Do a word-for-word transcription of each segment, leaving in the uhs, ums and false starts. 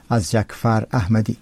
از جعفر احمدی.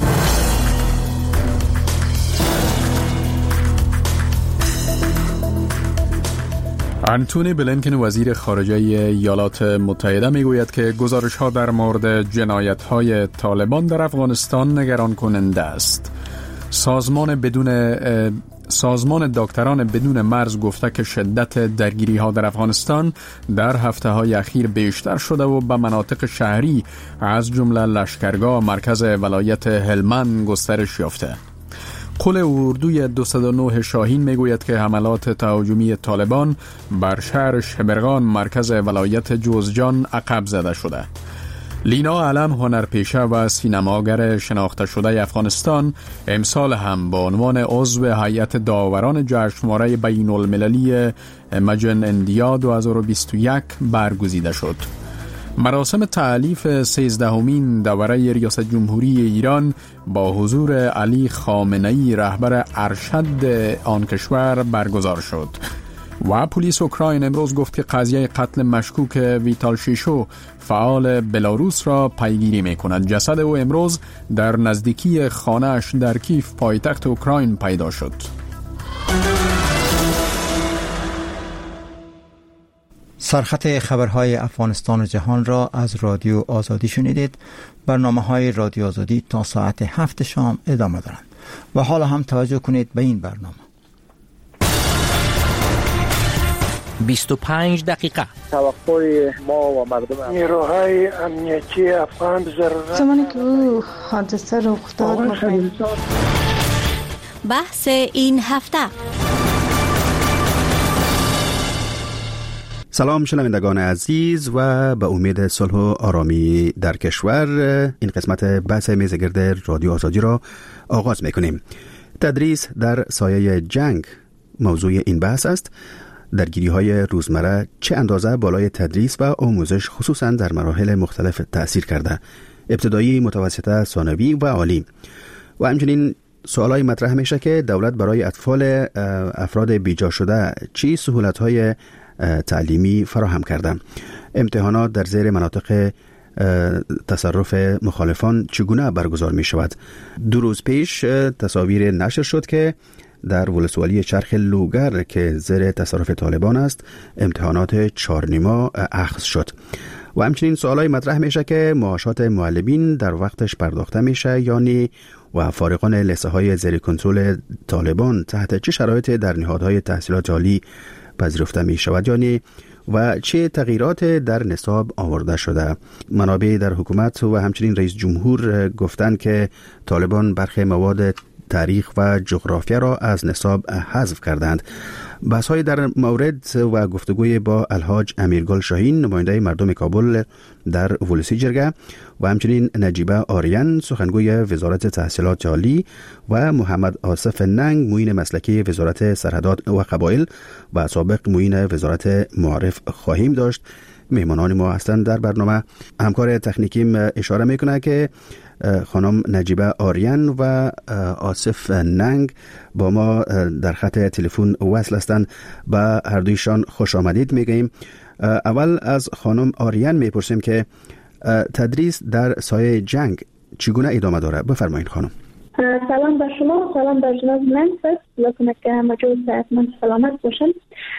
انتونی بلینکن وزیر خارجه ایالات متحده میگوید که گزارش‌ها در مورد جنایت‌های طالبان در افغانستان نگران کننده است. سازمان بدون سازمان دکتران بدون مرز گفته که شدت درگیری‌ها در افغانستان در هفته‌های اخیر بیشتر شده و به مناطق شهری از جمله لشکرگاه مرکز ولایت هلمند گسترش یافته. قول اردوی دویست و نه شاهین میگوید که حملات تهاجمی طالبان بر شهر شبرغان مرکز ولایت جوزجان عقب زده شده. لینا علم، هنرپیشه و سینماگر شناخته شده افغانستان، امسال هم با عنوان عضو هیئت داوران جشنواره بین المللی مجن اندیا دو هزار و بیست و یک برگزیده شد. مراسم تألیف سیزدهمین دوره ریاست جمهوری ایران با حضور علی خامنه‌ای رهبر ارشد آن کشور برگزار شد و پلیس اوکراین امروز گفت که قضیه قتل مشکوک ویتال شیشو فعال بلاروس را پیگیری می‌کند. جسد او امروز در نزدیکی خانه‌اش در کیف پایتخت اوکراین پیدا شد. سرخط خبرهای افغانستان و جهان را از رادیو آزادی شنیدید. برنامه‌های رادیو آزادی تا ساعت هفت شام ادامه دارند و حالا هم توجه کنید به این برنامه. بیست و پنج دقیقه توقع ما و مردم نیروهای امنیتی افغان ضرورت زمانی که او حادثه رو افتاد بحث این هفته. سلام شنوندگان عزیز و به امید صلح و آرامی در کشور، این قسمت بحث میز گرد رادیو آزادی را آغاز میکنیم. تدریس در سایه جنگ موضوع این بحث است. درگیری های روزمره چه اندازه بالای تدریس و آموزش خصوصا در مراحل مختلف تأثیر کرده؟ ابتدایی، متوسطه، ثانوی و عالی. و همچنین سوالای مطرح میشه که دولت برای اطفال افراد بیجا شده چی سهولت های تعلیمی فراهم کرده؟ امتحانات در زیر مناطق تصرف مخالفان چگونه برگزار می شود؟ دو روز پیش تصاویر نشر شد که در ولسوالی چرخ لوگر که زیر تصرف طالبان است امتحانات چهارنیما اخذ شد. و همچنین سوالای مطرح میشه که معاشات معلمین در وقتش پرداخته میشه یا نی و فارغان لیسه های زیر کنترل طالبان تحت چه شرایط در نهادهای تحصیلات عالی پذیرفته می شود یا نی و چه تغییرات در نصاب آورده شده. منابع در حکومت و همچنین رئیس جمهور گفتند که طالبان برخی مواد تاریخ و جغرافیا را از نصاب حذف کردند. بحث های در مورد و گفتگوی با الحاج امیرگل شاهین نماینده مردم کابل در ولسی جرگه و همچنین نجیبه آریان سخنگوی وزارت تحصیلات عالی و محمد آصف ننگ معین مسلکی وزارت سرحدات و قبایل و سابق معین وزارت معارف خواهیم داشت. مهمانان ما هستند در برنامه. همکار تکنیکیم اشاره میکنه که خانم نجیبه آریان و آصف ننگ با ما در خط تلفن وصل هستند. با هر دویشان خوش آمدید میگیم. اول از خانم آریان میپرسیم که تدریس در سایه جنگ چگونه ادامه داره؟ بفرمایید خانم. سلام بر شما، سلام بر جناب منفس، لطفاً که همه جو صحتمند سلامت باشن.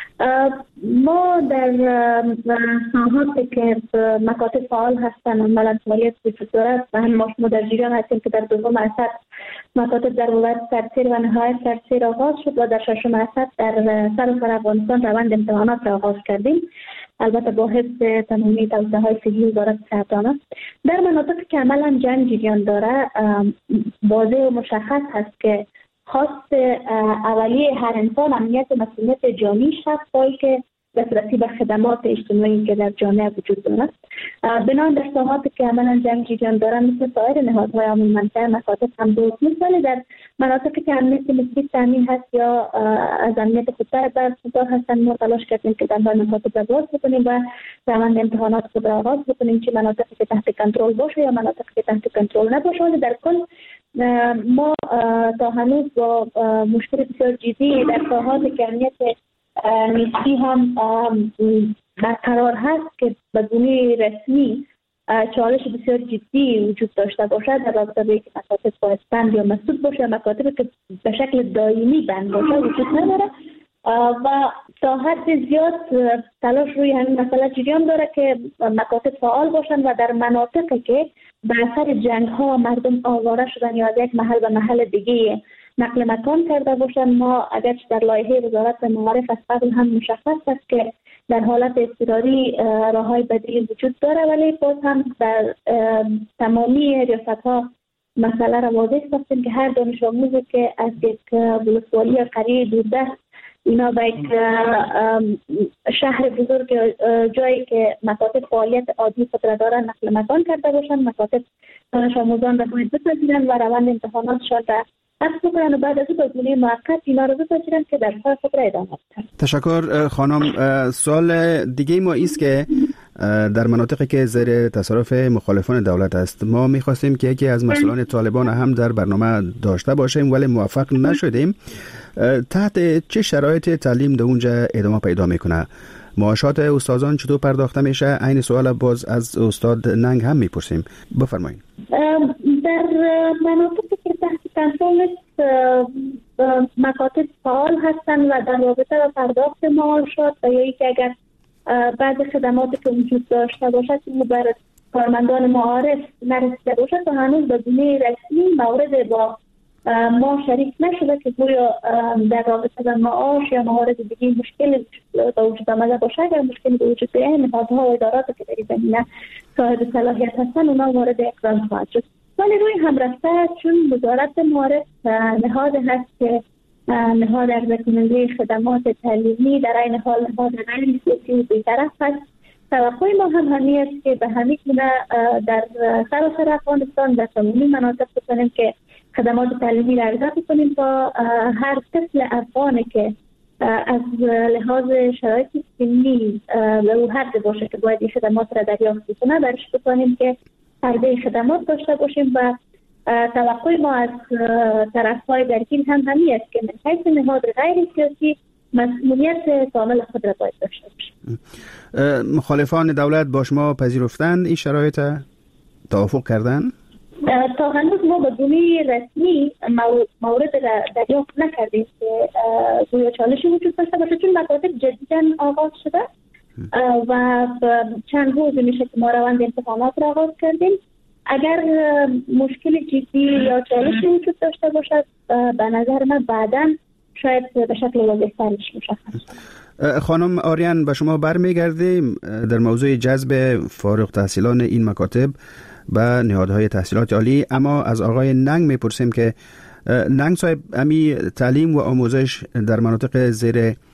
ما در ساحاتی که مکاتب فعال هستن عملا فعالیت وجود دارد و هم ما در جریان هستیم که در دوم اسد مکاتب در ولایت سرسیر و نهایت سرسیر آغاز شد و در ششم اسد در سراسر افغانستان روند امتحانات را آغاز کردیم، البته با حفظ تمامی توصیه های صحی وزارت صحتانه. در مناطقی که عملا جنگ جریان داره واضح و مشخص هست که خواست اولیه هر انسان امنیت و مسئولیت جانی شخص بایی که دسترسی به خدمات اجتماعی که در جامعه وجود دارد. بنابراین در ساحاتی که عملا جنگ جریان دارن مثل سایر نهادهای عمومی منطقه مکاتب هم دو مثال در مناطقی که امنیت نسبی تامین هست یا از امنیت خودتر برخوردار هستن ما تلاش کردیم که در مکاتب را باز بکنیم و روند امتحانات خود را آغاز بکنیم، چه مناطقی که تحت کنترل باشه یا مناطقی که تحت کنترل نباشه. ولی در کل ما تا هنوز با مشکل بسیار جدی در ساحاتی که امنیت نسبی هم برقرار هست که به گونه رسمی چالش بسیار جدی وجود داشته باشد در رابطه با اینکه مکاتب باید بند یا مسدود باشه، مکاتب که به شکل دائمی بند باشه وجود نداره و تا حد زیاد تلاش روی همین مسئله جریان داره که مکاتب فعال باشن و در مناطقی که به اثر جنگ ها مردم آواره شدن یا از یک محل به محل دیگه نقل مکان کرده باشن، ما اگرچه در لایحه وزارت معارف از قبل هم مشخص است که در حالت اضطراری راههای بدیل وجود داره، ولی باز هم در تمامی ریاست‌ها مسئله را واضح ساختیم که هر دانش آموزی که از یک ولسوالی یا قریه دوردست اینا به یک شهر بزرگ جایی که مکاتب فعالیت عادی خود را دارن نقل مکان کرده باشن، مکاتب دانش آموزان را باید بپذیرن و روند امتحاناتشان را حفظ بکنن و بعد از این بازمونی موقت اینا رو بپذیرن که در کار خود را ادامه بدن. تشکر خانم. سوال دیگه ما ایست که در مناطقی که زیر تصرف مخالفان دولت است، ما می‌خواستیم که یکی از مسئولان طالبان هم در برنامه داشته باشیم ولی موفق نشدیم. تحت چه شرایط تعلیم در اونجا ادامه پیدا میکنه؟ معاشات استادان چطور پرداخته میشه؟ این سوال باز از استاد ننگ هم میپرسیم. بفرمایید. در مناطقی که تحت کنترل مکاتب فعال هستند و در رابطه با پرداخت معاشات و یا اینکه اگر بعض خدماتی که وجود داشته باشد که برای کارمندان معارف نرسیده باشد و هنوز به گونه رسمی مورد با ما شریک نشده که گویا در رابطه با معاش یا موارد دیگه مشکل به وجود آمده باشه. اگر مشکلی به وجود بیاید نهادها و ادارات که در این زمینه صاحب صلاحیت هستن اونا وارد اقدام خواهد شد. ولی روی هم رفته چون وزارت معارف نهاد هست که نهاد عرضه کننده خدمات تعلیمی در این حال نهاد غیر سیاسی و بی‌طرف هست، توقع ما هم همین است که به همین گونه در سراسر افغانستان در تمامی مناطق بکنیم که خدمات تعلیمی را ارائه کنیم تا هر طفل افغانی که از لحاظ شرایط سنی و او حد باشه که باید این خدمات را دریافت کنه برش بکنیم که پرده خدمات داشته باشیم و توقع ما از طرف‌های درگیر هم همین است که من حیث نهاد غیر سیاسی مسئولیت کامل خود را باید داشته باشیم. مخالفان دولت با شما پذیرفتند این شرایط توافق کردن؟ تا هنوز ما به گونه رسمی مورد را دریافت نکردیم که گویا چالشی وجود داشته باشه، چون مکاتب جدیداً آغاز شده و چند روز میشه که ما روند امتحانات را آغاز کردیم. اگر مشکل جدی یا چالشی وجود داشته باشد به نظر من بعداً شاید به شکل واضح‌ترش مشخص. خانم آریان به شما برمیگردیم در موضوع جذب فارغ التحصیلان این مکاتب و نهادهای تحصیلات عالی، اما از آقای ننگ میپرسیم که ننگ صاحب امی تعلیم و آموزش در مناطق زیر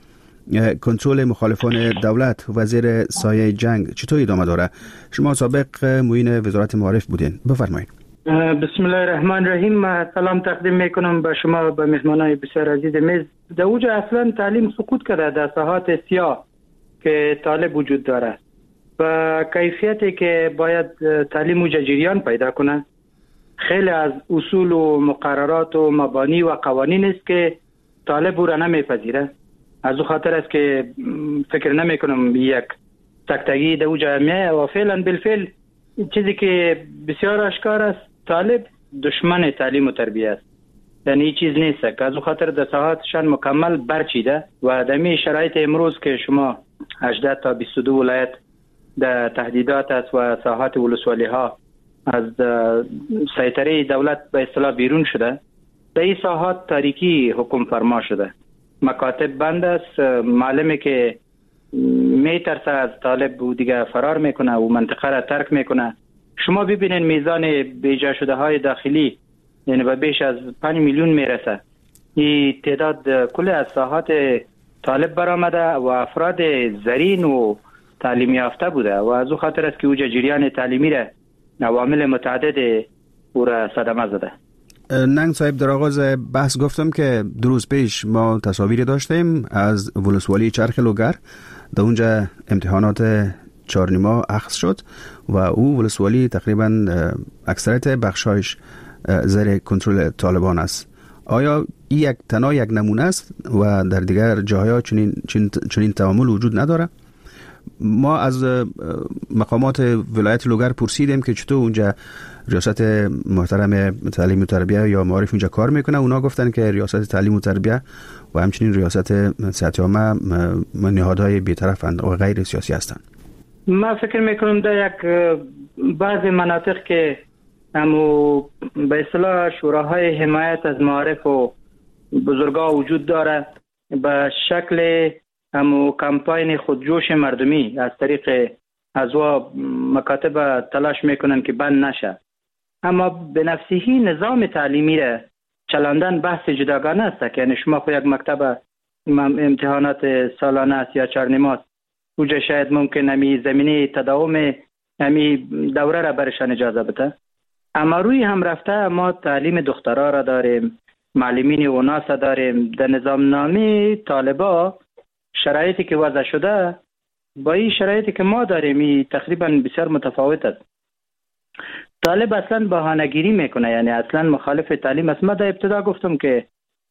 کنترل مخالفان دولت و زیر سایه جنگ چطور ادامه داره؟ شما سابق معین وزارت معارف بودین، بفرمایید. بسم الله الرحمن الرحیم. سلام تقدیم میکنم به شما به مهمانای بسیار عزیز میز. در اوج اصلا تعلیم سقوط کرده در ساحات سیاه که طالب وجود داره و کیفیتی که باید تعلیم اوج جریان پیدا کنه. خیلی از اصول و مقررات و مبانی و قوانین است که طالب او را نمیپذیره. از او خاطر است که فکر نمی کنم یک تکتگی در او جامعه و فعلا بالفعل چیزی که بسیار آشکار است طالب دشمن تعلیم و تربیت است. یعنی چیز نیست که از او خاطر در ساحاتشان مکمل برچیده و دمی شرایط امروز که شما هجده تا بیست و دو ولایت در تهدیدات است و ساحات ولسوالی ها از سیطره دولت به اصطلاح بیرون شده، در این ساحات تاریکی حکم فرما شده. مکاتب بند است، معلمی که می ترسه از طالب و دیگه فرار میکنه و منطقه را ترک میکنه. شما ببینید میزان بیجا شده های داخلی یعنی به بیش از پنج میلیون میرسه. این تعداد کل از ساحات طالب برآمده و افراد زرین و تعلیم یافته بوده و از او خاطر است که اوج جریان تعلیمی را عوامل متعدد او را صدمه زده. ننگ صاحب در آغاز بحث گفتم که دو روز پیش ما تصاویری داشتیم از ولسوالی چرخ لوگر، در اونجا امتحانات چهارنیما اخذ شد و او ولسوالی تقریبا اکثریت بخشایش زیر کنترل طالبان است. آیا این یک تنها یک نمونه است و در دیگر جاهای چنین چنین تعامل وجود نداره؟ ما از مقامات ولایت لوگر پرسیدیم که چطور اونجا ریاست محترم تعلیم و تربیت یا معارف اونجا کار میکنه. اونا گفتن که ریاست تعلیم و تربیت و همچنین ریاست صحت عامه نهادهای بی‌طرفند و غیر سیاسی هستند. ما فکر میکنم در یک بعض مناطق که همو به اصطلاح شوراهای حمایت از معارف و بزرگا وجود داره، به شکل همو کمپاین خودجوش مردمی از طریق ازوا مکاتب تلاش میکنن که بند نشه. اما به نفسهی نظام تعلیمی را چلاندن بحث جداگانه است که یعنی شما خود یک مکتب امتحانات سالانه است یا چهارنیمه اوجا شاید ممکن همی زمینه تداوم همی دوره را برشان اجازه بده. اما روی هم رفته ما تعلیم دخترها را داریم، معلمین اوناس داریم. در نظام نامی طالبا شرایطی که وضع شده با این شرایطی که ما داریم این تقریبا بسیار متفاوت است. طالب اصلا بهانه‌گیری میکنه، یعنی اصلا مخالف تعلیم است. ما در ابتدا گفتم که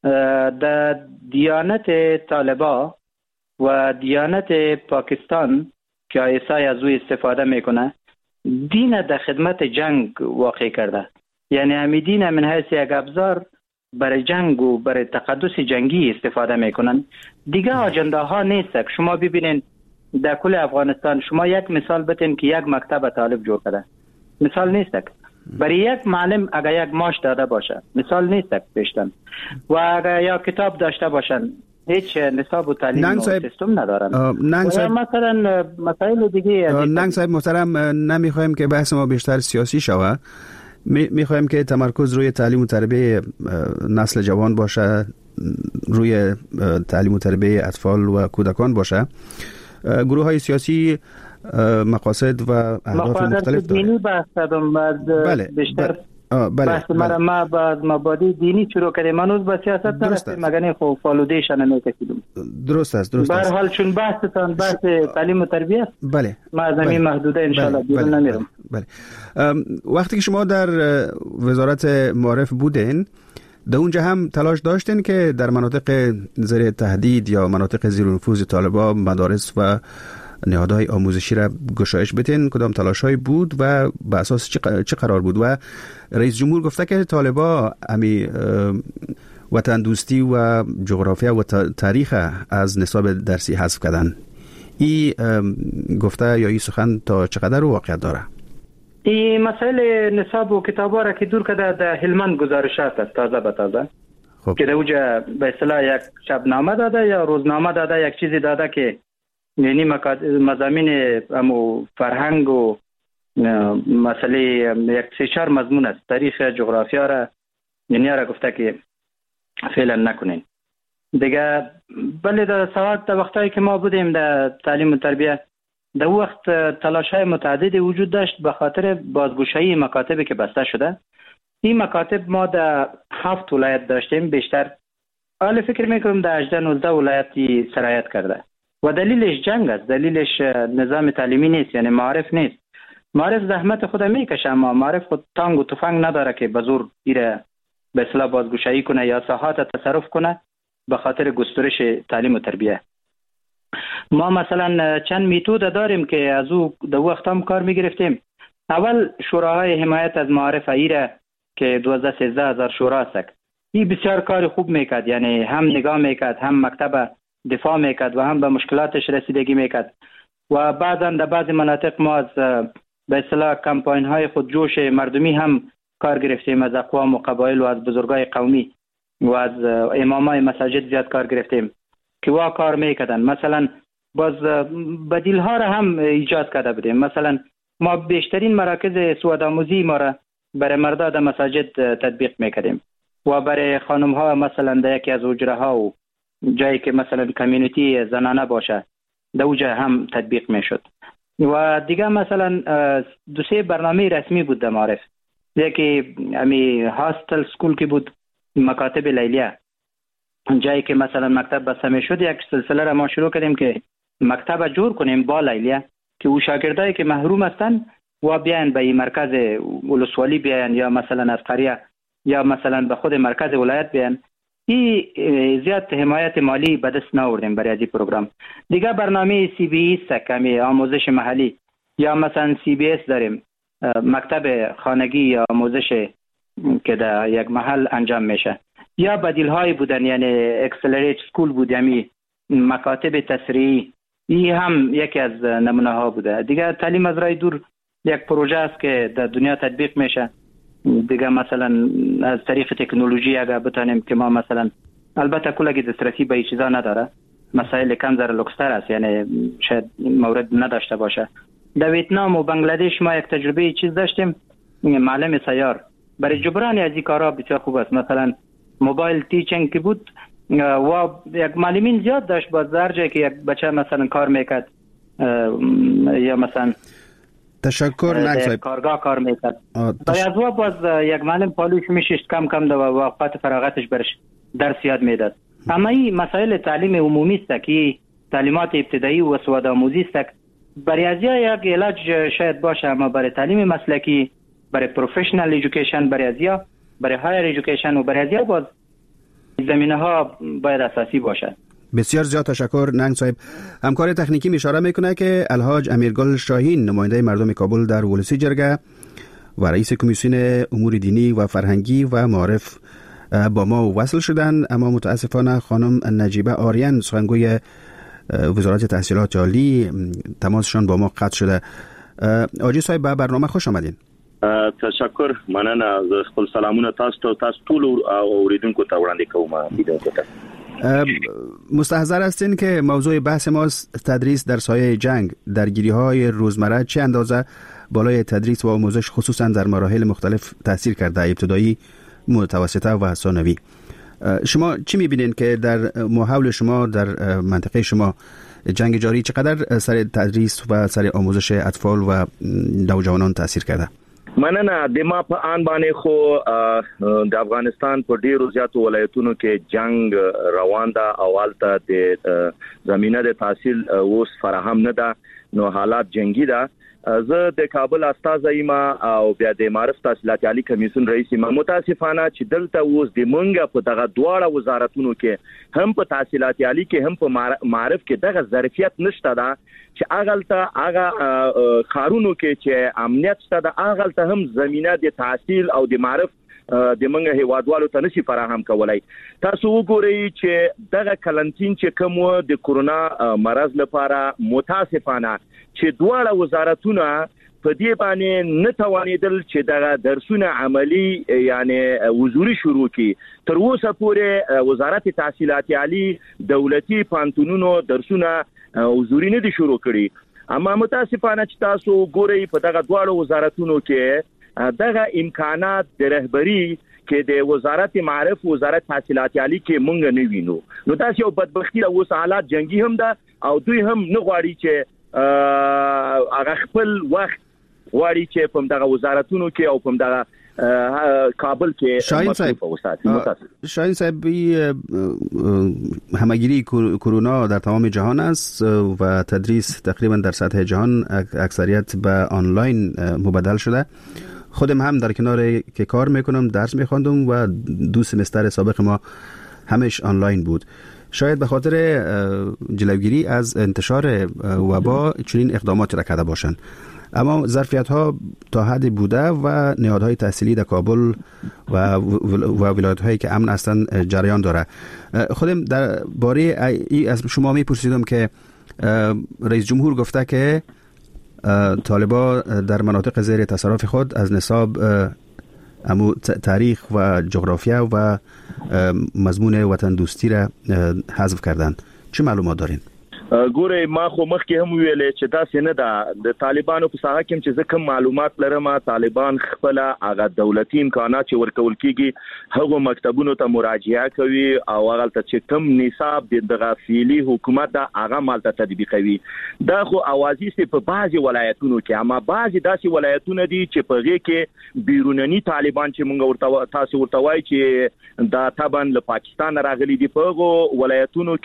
در دیانت طالبا و دیانت پاکستان که عیسی از او استفاده میکنه، دین در خدمت جنگ واقع کرده. یعنی همین دین من حیث یک ابزار برای جنگ و برای تقدس جنگی استفاده میکنن. دیگه آجنده ها نیست. شما ببینین در کل افغانستان شما یک مثال بتین که یک مکتب طالب جور کرده، مثال نیست. برای یک معلم اگر یک ماش داده باشه مثال نیست بیشتر، و اگر یا کتاب داشته باشن هیچ نصاب و تعلیم و سیستم ندارن. ننگ صاحب مثلا مسائل دیگه ننگ صاحب محترم، نمیخوایم که بحث ما بیشتر سیاسی شود. میخوایم که تمرکز روی تعلیم و تربیت نسل جوان باشه، روی تعلیم و تربیت اطفال و کودکان باشه. گروه های سیاسی مقاصد و اهداف مختلف داره. دینی بحث کردم بعد بله بیشتر بله بحث مرا ما باز مبادی دینی شروع کردیم. منوز با سیاست نرفتیم مگنی خوب فالودیشن نمیکشیدیم. درست است درست است. به هر حال چون بحثتان بحث تعلیم و تربیت، بله ما از همین محدوده ان شاء الله بیرون بله. نمیرم. بله. وقتی که شما در وزارت معارف بودین، در اونجا هم تلاش داشتین که در مناطق زیر تهدید یا مناطق زیر نفوذ طالبان مدارس و نهادهای آموزشی را گشایش بدین؟ کدام تلاش‌هایی بود و به اساس چه قرار بود؟ و رئیس جمهور گفته که طالبان امی وطن دوستی و جغرافیا و تاریخ از نصاب درسی حذف کردن. این گفته یا این سخن تا چقدر واقعیت داره؟ این مسئله نصاب و کتابا را که دور کرده در هلمند گزارشات است تازه به تازه. خب. که در اوجا به اصطلاح یک شبنامه داده یا روزنامه داده، یک چیزی داده که یعنی مضامین امو فرهنگ و مسئله یک سه چهار مضمون است. تاریخ جغرافیا را یعنی را گفته که فعلا نکنین دیگه. بله در ساعت در وقتایی که ما بودیم در تعلیم و تربیت، در وقت تلاش‌های متعدد وجود داشت به خاطر بازگشایی مکاتبی که بسته شده. این مکاتب ما در هفت ولایت داشتیم بیشتر. حالا فکر میکنم در هجده نوزده ولایتی سرایت کرده و دلیلش جنگ است، دلیلش نظام تعلیمی نیست، یعنی معارف نیست. معارف زحمت خود میکشه اما معارف خود تانگ و تفنگ نداره که به زور ایره به اصطلاح بازگشایی کنه یا ساحات تصرف کنه به خاطر گسترش تعلیم و تربیت. ما مثلا چند میتود داریم که از او در وقت هم کار میگرفتیم. اول شوراهای حمایت از معارف ایره که دوازده سیزده هزار شورا است. این بسیار کار خوب میکرد، یعنی هم نگاه میکرد، هم مکتب دفاع میکرد و هم به مشکلاتش رسیدگی میکرد. و بعضا در بعض مناطق ما از به اصطلاح کمپاین های خودجوش مردمی هم کار گرفتیم، از اقوام و قبایل و از بزرگای قومی و از امامای مساجد زیاد کار گرفتیم که وا کار میکردن. مثلا باز بدیل ها را هم ایجاد کرده بودیم. مثلا ما بیشترین مراکز سوادآموزی ما را برای مردا در مساجد تطبیق میکردیم و برای خانم ها مثلا در یکی از حجره ها و جایی که مثلا کمیونیتی زنانه باشه در اوجا هم تطبیق میشد. و دیگه مثلا دو سه برنامه رسمی بود در معارف. یکی امی هاستل سکول که بود، مکاتب لیلیه، جایی که مثلا مکتب بسته میشد، یک سلسله را ما شروع کردیم که مکتب جور کنیم با لیلیه که او شاگردایی که محروم هستن و بیان به این مرکز ولسوالی بیان یا مثلا از قریه یا مثلا به خود مرکز ولایت بیان این زیاد حمایت مالی به دست نآوردیم برای این پروگرام. دیگه برنامه سی بی ای است که آموزش محلی، یا مثلا سی بی اس داریم، مکتب خانگی یا آموزش که در یک محل انجام میشه، یا بدیل های بودن، یعنی اکسلریت سکول بود، یعنی مکاتب تسریعی. این هم یکی از نمونه ها بوده. دیگه تعلیم از راه دور یک پروژه است که در دنیا تطبیق میشه. دیگه مثلا از طریق تکنولوژی اگر بتانیم که ما مثلا، البته کلگی دسترسی به این چیزا نداره، مسائل کم ذره لوکستر است، یعنی شاید مورد نداشته باشه. در ویتنام و بنگلادش ما یک تجربه چیز داشتیم، معلم سیار. برای جبران از این کارا بسیار خوب است. مثلا موبایل تیچینگ که بود و یک معلمین زیاد داشت، باز در جایی که یک بچه مثلا کار میکرد یا مثلا تشکر نگذارید کارگاه کار میکرد، برای از و باز یک معلم پالوش میشست کم کم در وقت فراغتش برش درس یاد میداد. اما این مسائل تعلیم عمومی است که تعلیمات ابتدایی و سواد آموزی است. برای از یک علاج شاید باشه، اما برای تعلیم مسلکی، برای پروفشنال ایژوکیشن، برای از برای هایر ایژوکیشن و برای از باز زمینه ها باید اساسی باشه. بسیار زیاد تشکر ننگ صاحب. همکار تکنیکی اشاره میکنه که الحاج امیرگل شاهین، نماینده مردم کابل در ولسی جرگه و رئیس کمیسیون امور دینی و فرهنگی و معارف با ما وصل شدن، اما متاسفانه خانم نجیبه آریان، سخنگوی وزارت تحصیلات عالی، تماسشان با ما قطع شده. آجی صاحب به برنامه خوش آمدین. تشکر، مننه. از خپل سلامونه تاسو ته تاسو ټول اوریدونکو ته وړاندې کوم. لیدونکو ته مستحضر هستین که موضوع بحث ما تدریس در سایه جنگ، درگیری‌های روزمره چه اندازه بالای تدریس و آموزش خصوصا در مراحل مختلف تاثیر کرده، ابتدایی، متوسطه و ثانوی. شما چی می‌بینین که در محول شما، در منطقه شما، جنگ جاری چقدر سر تدریس و سر آموزش اطفال و نوجوانان تاثیر کرده؟ مننه. د ما په ان باندې خو د افغانستان په ډیرو زیاتو ولایتونو کې جنگ روان ده او حالت د زمينه د تحصیل اوس فراهم نه ده، نو حالات جنگي ده. زه د کابل استاد یم او بیا د معرف تحصیلات عالی کمیسیون رئیس یم. متاسفانه چې دلته اوس د مونږه په دغه دواړه وزارتونو کې هم په تحصیلات عالی کې هم په معرف کې دغه ظرفیت نشته ده چې اغلته هغه خارونو کې چې امنیت شته ده، اغلته هم زمينه د تحصیل او د معرف د منګه هیوادوالو ته نشي فراهم کولای. تاسو وګورئ چې دغه کلنټین چې کوم د کورونا مرض لپاره متاسفانه چې دواړه وزارتونه په دې باندې نه توانیدل چې دغه درسونه عملی یعنی حضوري شروع کی. تر اوسه پورې وزارت تحصیلات عالی دولتي پانتونونو درسونه حضوري نه دي شروع کړي. اما متاسفانه چې تاسو ګورئ په دغه دواړو وزارتونو کې دغه امکانات د رهبری کې د وزارت معرف وزارت تحصیلات عالی کې مونږ نه وینو. نو تاسو یو بدبختی او حالات جنگي هم ده او دوی هم نه غواړي چې هغه خپل وخت غواړي چې په دغه وزارتونو کې او په دغه کابل کې شاهین صاحب شاهین صاحب همگیری کرونا در تمام جهان است و تدریس تقریبا در سطح جهان اکثریت به آنلاین مبدل شده. خودم هم در کنار که کار میکنم درس میخواندم و دو سمستر سابق ما همش آنلاین بود. شاید به خاطر جلوگیری از انتشار وبا چنین اقدامات را کرده باشند، اما ظرفیت ها تا حدی بوده و نهادهای تحصیلی در کابل و و ولایت هایی که امن هستند جریان داره. خودم در باره ای از شما میپرسیدم که رئیس جمهور گفته که طالبا در مناطق زیر تصرف خود از نصاب امو تاریخ و جغرافیا و مضمون وطن دوستی را حذف کردند. چه معلومات دارین؟ ګوره ما خو مخکې هم ویلې چې دا څنګه ده د طالبانو په ساحه کې چې کوم معلومات لرم، طالبان خپل هغه دولتي امکانات چې ورکول کیږي هغه مکتبونو ته مراجعه کوي او هغه ته چې کوم نصاب د غفیلی حکومت دا هغه مالته تطبیقوي. دا خو اوازي سي په بعضي ولایتونو کې، اما بعضي داسې ولایتونه دي چې په هغه کې بیرونني طالبان چې موږ ورته تاسو ورته وایي چې دا طبعا له پاکستان راغلي دي، په هغه ولایتونو کې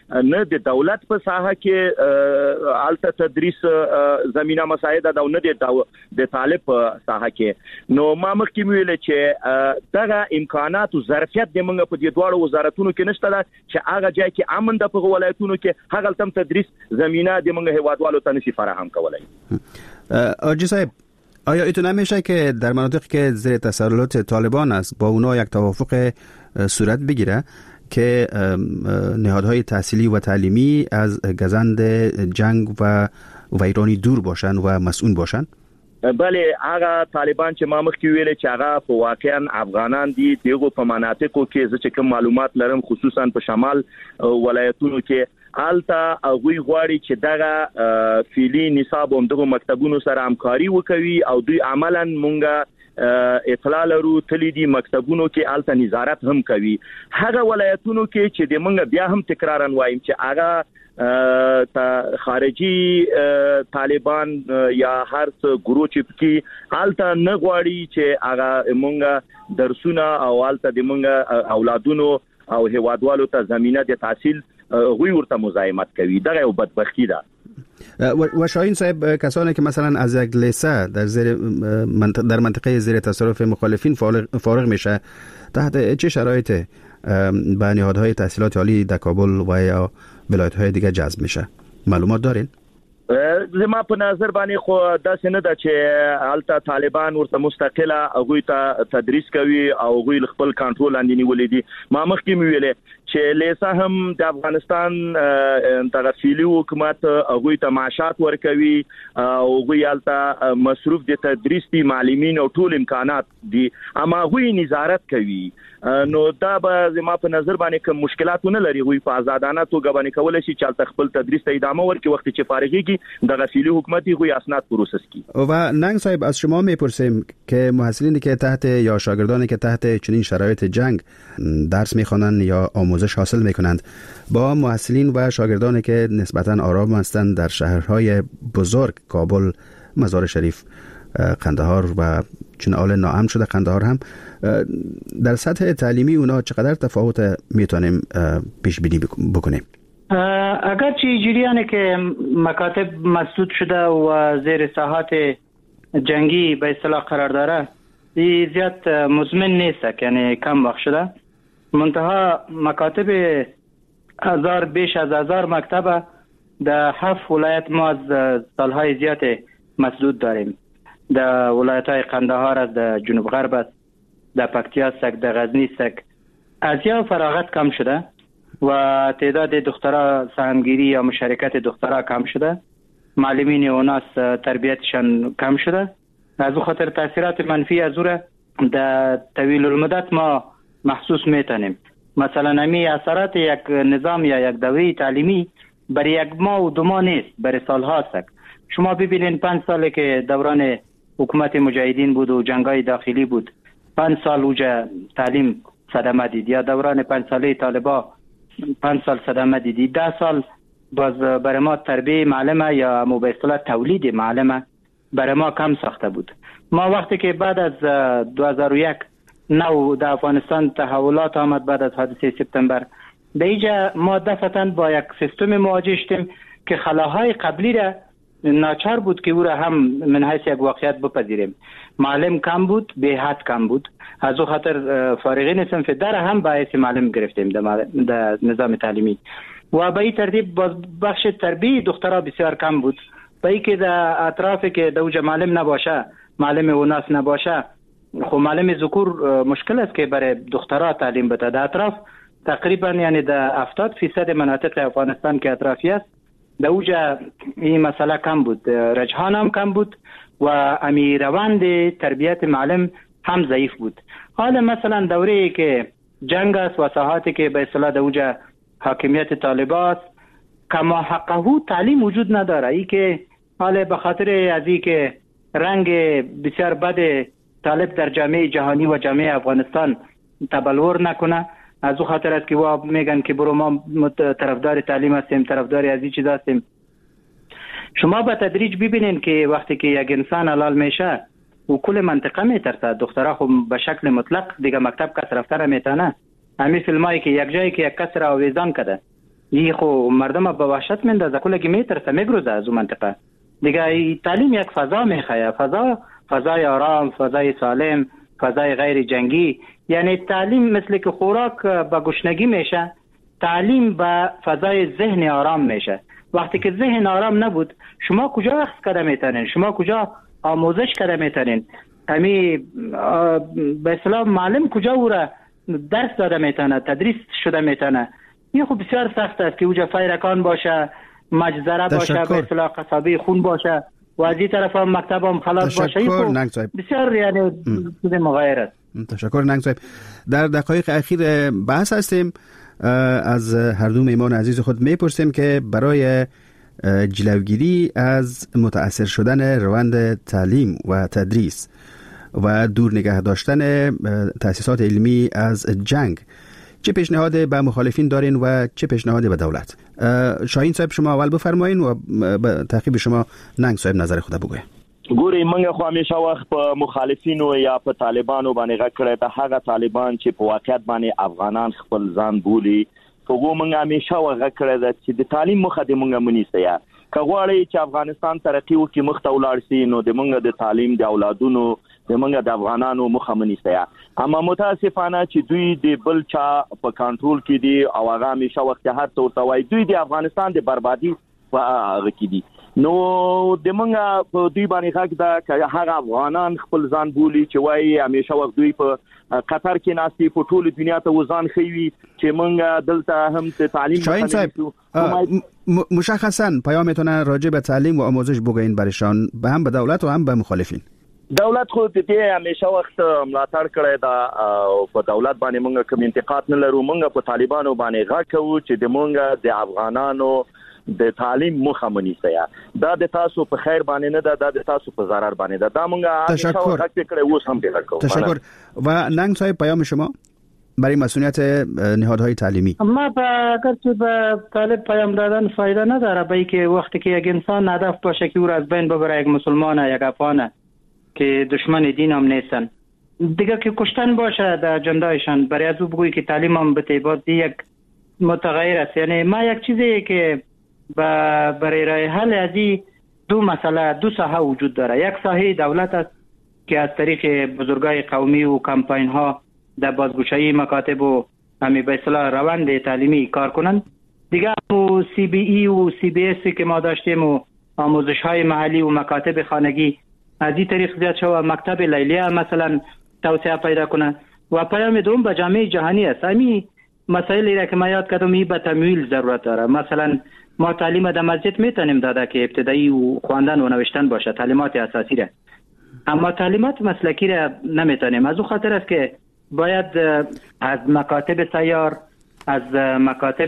نه د دولت په ساحه کې الته تدریس زمينه مساعده دا نه د طالب په ساحه کې نو ما مخکې ویل چې دغه امکانات او ظرفیت د موږ په دې دوه وزارتونو کې نشته چې هغه ځای کې امن د په ولایتونو کې هغه تم تدریس زمينه د موږ هیوادوالو ته نشي فراهم کولای. آجی صاحب آیا ایتون نمیشه که در مناطقی که زیر تسلط طالبان است با اونا یک توافق صورت بگیره که نهادهای تحصیلی و تعلیمی از گزند جنگ و ویرانی دور باشن و مسئول باشن؟ بله هغه طالبان چې ما مخکې ویل چې هغه په واقعا افغانان دي دغه په مناطقو کې زه چې کوم معلومات لرم خصوصا په شمال ولایتونو کې الته غوي غواړي چې دغه فعلی نصاب هم دغه مکتبونو سره همکاري وکوي او دوی عملاً مونږه اطلاع لرو تللی دي مکتبونو کې الته نظارت هم کوي هغه ولایتونو کې چې د مونږ بیا هم تکرارا وایم چې هغه تا خارجي طالبان یا هر څه ګروپ چې الته نه غواړي چې هغه مونږ درسونه او الته د مونږ اولادونو او هیوادوالو ته زمينه د تحصیل غوی ورته مزاحمت کوي دغه یو بدبختی ده. و شاهین صاحب کسانی که مثلا از یک لیسه در زیر منطقه در منطقه زیر تصرف مخالفین فارغ میشه تحت چه شرایطی به نهادهای تحصیلات عالی در کابل و یا ولایت‌های دیگه جذب میشه معلومات دارین؟ زما په نظر باندې خو داسې نه ده چې الته طالبان ورته مستقله هغه ته تدریس کوي او هغه خپل کنټرول لاندې نیولې دي ما مخکې ویلې چې لیسه هم د افغانستان دغه فعلی حکومت هغه ته معاشات ورکوي او هغه الته مصروف د تدریس دي معلمین او ټول امکانات دي اما هغه نظارت کوي نو دا به زما په نظر باندې کوم مشکلات نه لري هغه په آزادانه توګه باندې کولای شي چې خپل تدریس ته ادامه ورکړي وخت چې فارغيږي در فعلی حکومتی هوی اسناد پروسس کی. و ننگ صاحب از شما میپرسیم که محصلینی که تحت یا شاگردانی که تحت چنین شرایط جنگ درس میخوانند یا آموزش حاصل میکنند با محصلین و شاگردانی که نسبتاً آرام هستند در شهرهای بزرگ کابل، مزار شریف، قندهار و چون آل ناامن شده قندهار هم در سطح تعلیمی اونا چقدر تفاوت میتونیم پیش بینی بکنیم؟ اگر چی جریانی که مکاتب مسدود شده و زیر ساحات جنگی به اصطلاح قرار داره این زیاد مزمن نیست یعنی کم وقت شده منتها مکاتب هزار بیش از هزار مکتب در هفت ولایت ما از سالهای زیاد مسدود داریم در ولایت های قندهار است در جنوب غرب است در پکتیا است در غزنی است از یا فراغت کم شده و تعداد دخترها سهمگیری یا مشارکت دخترها کم شده معلمین اوناس تربیتشان کم شده از او خاطر تاثیرات منفی از او در طویل المدت ما محسوس میتونیم مثلا امی اثرات یک نظام یا یک دوره تعلیمی برای یک ماه و دو ماه نیست برای سالها است شما ببینید پنج ساله که دوران حکومت مجاهدین بود و جنگای داخلی بود پنج سال اوجه تعلیم صدمه دید یا دوران پنج ساله طالبا پنج سال صدمه دیدی ده سال باز برای ما تربیه معلمه یا مو به اصطلاح تولید معلمه برای ما کم ساخته بود ما وقتی که بعد از دو هزار و یک نو در افغانستان تحولات آمد بعد از حادثه سپتامبر به اینجا ما دفعتاً با یک سیستم مواجه شدیم که خلاهای قبلی را ناچار بود که او را هم من حیث یک واقعیت بپذیریم معلم کم بود به حد کم بود از او خاطر فارغین صنف در هم باعث معلم گرفتیم در نظام تعلیمی و به این ترتیب بخش تربیه دخترها بسیار کم بود به این که در اطراف که دوجه معلم نباشه معلم اوناس نباشه خب معلم ذکور مشکل است که برای دخترها تعلیم بده در اطراف تقریبا یعنی در هفتاد فیصد مناطق افغانستان که اطرافی است در اوجه این مسئله کم بود رجحان هم کم بود و امی روند تربیت معلم هم ضعیف بود حالا مثلا دوره که جنگ است و ساحاتی که به اصطلاح در اوجه حاکمیت طالبات کما حقه تعلیم وجود نداره ای که حالا به خاطر از ای که رنگ بسیار بد طالب در جامعه جهانی و جامعه افغانستان تبلور نکنه از او خاطر است که وا میگن که برو ما طرفدار تعلیم هستیم طرفدار از این چیز هستیم شما به تدریج ببینین که وقتی که یک انسان حلال میشه و کل منطقه میترسه دخترها خب به شکل مطلق دیگه مکتب کس رفتن میتونه همین فیلمایی که یک جایی که یک کس را آویزان کرده این خو مردم به وحشت میندازه، کلا که میترسه میگروزه از اون منطقه دیگه. تعلیم یک فضا میخواه، فضا فضای آرام، فضای سالم، فضای غیر جنگی. یعنی تعلیم مثل که خوراک به گشنگی میشه، تعلیم به فضای ذهن آرام میشه. وقتی که ذهن آرام نبود شما کجا اخذ کرده میتونین؟ شما کجا آموزش کرده میتونین؟ امی به اصطلاح معلم کجا او را درس داده میتونه، تدریس شده میتونه؟ این خب بسیار سخت است که اوجا فیرکان باشه، مجزره باشه، به اصطلاح قصابی خون باشه و از این طرف هم مکتب هم خلاص باشه. این بسیار یعنی چیز مغایر است. تشکر ننگ صاحب. در دقایق اخیر بحث هستیم، از هر دو میهمان عزیز خود میپرسیم که برای جلوگیری از متأثر شدن روند تعلیم و تدریس و دور نگه داشتن تأسیسات علمی از جنگ چه پیشنهاد به مخالفین دارین و چه پیشنهاد به دولت؟ شاهین صاحب شما اول بفرمایین و به تعقیب شما ننگ صاحب نظر خود بگوین. ګوري موږ خو همیشه وخت په مخالفینو یا په طالبانو باندې غږ کړی ته هغه طالبان چې په واقعیت باندې افغانان خپل ځان بولي خو موږ همیشه وغږ کړی ده چې د تعلیم مخه د موږ منیسه یا که غواړي چې افغانستان ترقی وکړي مخ ته ولاړ شي نو د موږ د تعلیم د اولادونو د موږ د افغانانو مخه منیسه یا اما متاسفانه چې دوی د بل چا په کنټرول کې دي او هغه همیشه وخت هر څه ورته وایي دوی د افغانستان د بربادي په هغه کې دي. نو د منګه په دوی باندې حق ده چې هغه افغانان خپل ځان بولي چې وایي همیشه وخت دوی په قطر کې ناسي په ټوله دنیا ته وزن خوي چې منګه دلته هم تعلیم شاهین صاحب مشخصا پیامتون راجع به تعلیم و آموزش بگوین برشان به هم به دولت و هم به مخالفین. دولت خو ته همیشه وخت ملاتړ کړی دا په دولت باندې موږ کوم انتقاد نه لرو. موږ په طالبانو باندې غږ کوو چې د موږ د افغانانو د تعلیم مخه منیسه یا دا د تاسو په خیر باندې نه ده، دا د تاسو په ضرر باندې ده. دا موږ همیشه غږ کړی اوس هم به کوو. تشکر. و ننگ صاحب پیام شما برای مسئولیت نهادهای تعلیمی؟ ما با اگر که به طالب پیام دادن فایده نداره، برای که وقتی که یک انسان هدف باشه که او را از بین ببره، یک مسلمان یک افغان که دشمن دین هم نیستن دیگه که کشتن باشه در اجندایشان، برای از او بگویی که تعلیم هم بتیباد یک متغیر است. یعنی ما یک چیزی که برای رای حل از دو مسئله دو ساحه وجود داره. یک ساحه دولت است که از طریق بزرگای قومی و کمپاین ها در بازگشایی مکاتب و همی به اصطلاح روند تعلیمی کار کنند. دیگه و سی بی ای و سی بی اس که ما داشتیم و آموزش های محلی و مکاتب خانگی از این طریق زیاد شو. مکتب لیلیه مثلا توسعه پیدا کنه. و پیام دوم به جامعه جهانی است. همین مسائلی را که ما یاد کردم این به تمویل ضرورت داره. مثلا ما تعلیم در مسجد میتونیم داده که ابتدایی و خواندن و نوشتن باشه، تعلیمات اساسی را، اما تعلیمات مسلکی را نمیتونیم. از اون خاطر است که باید از مکاتب سیار، از مکاتب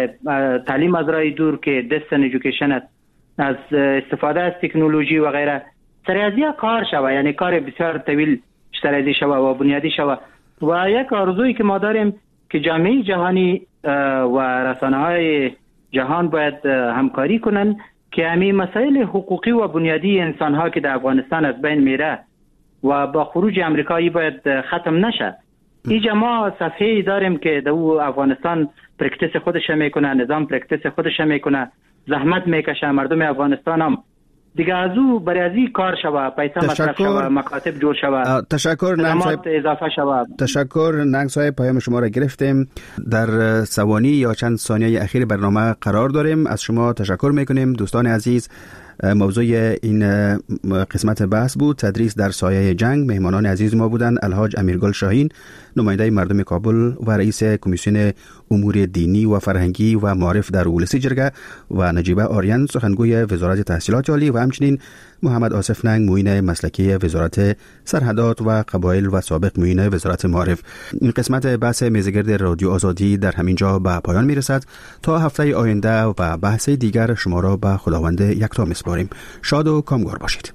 تعلیم از راه دور که دستن ایژوکیشن است، از استفاده از تکنولوژی و غیره سریعی کار شوه. یعنی کار بسیار طویل سریعی شوه و بنیادی شوه. و یک آرزویی که ما داریم که جامعه جهانی و رسانه های جهان باید همکاری کنن که همین مسائل حقوقی و بنیادی انسان ها که در افغانستان از بین میره و با خروج امریکایی باید ختم نشه. اینجا ما صفحه‌ای داریم که در افغانستان پرکتیس خودش میکنه، نظام پرکتیس خودش میکنه، زحمت میکشه، مردم افغانستان هم دیگه از او برای از این کار شوه، پیسه مصرف شوه، مکاتب جور شوه. تشکر ننگ صاحب. اضافه شوه. تشکر ننگ صاحب. پیام شما را گرفتیم. در ثوانی یا چند ثانیه اخیر برنامه قرار داریم. از شما تشکر میکنیم دوستان عزیز. موضوع این قسمت بحث بود تدریس در سایه جنگ. مهمانان عزیز ما بودند الحاج امیرگل شاهین، نماینده مردم کابل و رئیس کمیسیون امور دینی و فرهنگی و معارف در ولسی جرگه، و نجیبه آریان سخنگوی وزارت تحصیلات عالی، و همچنین محمد آصف ننگ معین مسلکی وزارت سرحدات و قبایل و سابق معین وزارت معارف. این قسمت بحث میزگرد رادیو آزادی در همین جا به پایان میرسد. تا هفته آینده و بحث دیگر شما را به خداوند یکتا میسپاریم. شاد و کامگار باشید.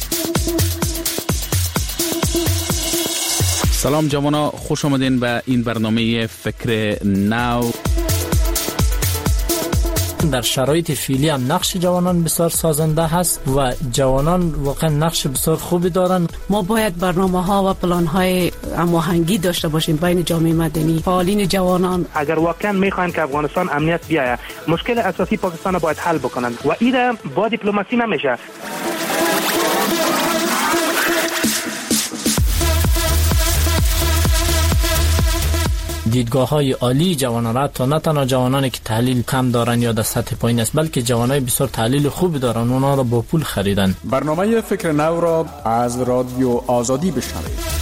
سلام جوانا، خوش آمدین به این برنامه فکر نو. در شرایط فعلی هم نقش جوانان بسیار سازنده هست و جوانان واقعا نقش بسیار خوبی دارن. ما باید برنامه‌ها و پلان‌های هماهنگی داشته باشیم بین جامعه مدنی، فعالین جوانان. اگر واقعا میخواین که افغانستان امنیت بیاید، مشکل اساسی پاکستان را باید حل بکنند و این با دیپلماسی نمیشه. دیدگاه‌های عالی جوانان را تا نه تنها جوانانی که تحلیل کم دارن یا در سطح پایین است، بلکه جوانای بسیار تحلیل خوبی دارن، اونا را با پول خریدن. برنامه فکر نو را از رادیو آزادی بشنوید.